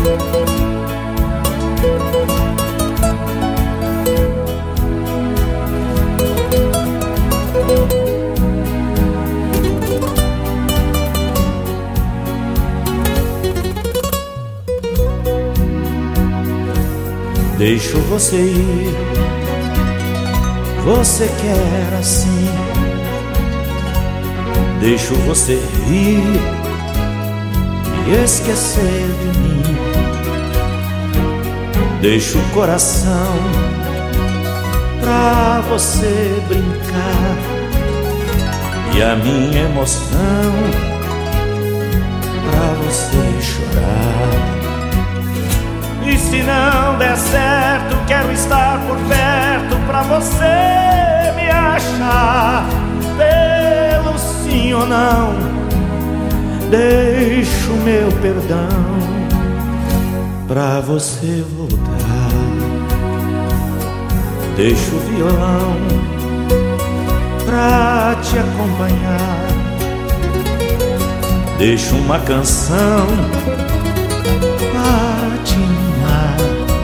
Deixo você ir, você quer assim. Deixo você rir e esquecer de mim. Deixo o coração pra você brincar e a minha emoção pra você chorar. E se não der certo, quero estar por perto pra você me achar. Pelo sim ou não, deixo meu perdão pra você voltar. Deixo o violão pra te acompanhar. Deixo uma canção pra te amar.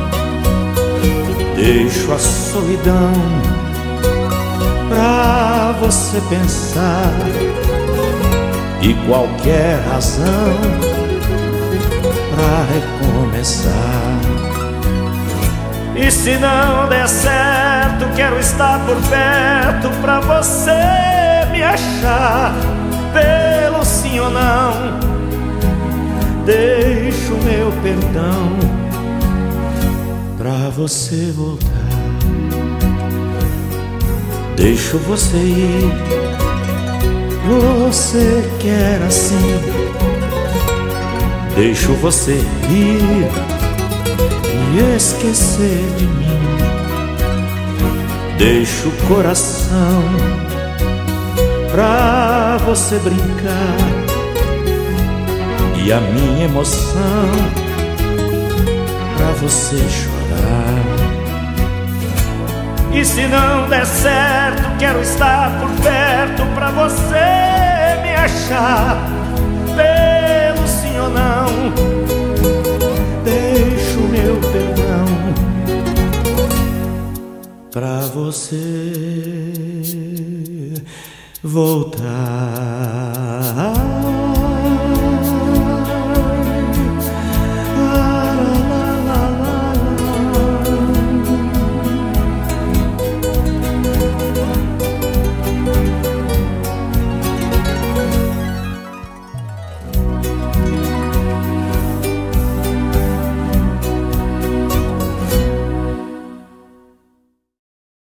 Deixo a solidão pra você pensar e qualquer razão pra recomeçar. E se não der certo, quero estar por perto pra você me achar. Pelo sim ou não, deixo meu perdão pra você voltar. Deixo você ir, você quer assim. Deixo você rir e esquecer de mim. Deixo o coração pra você brincar e a minha emoção pra você chorar. E se não der certo, quero estar por perto pra você me achar. Pelo sim ou não, deixo meu perdão pra você voltar.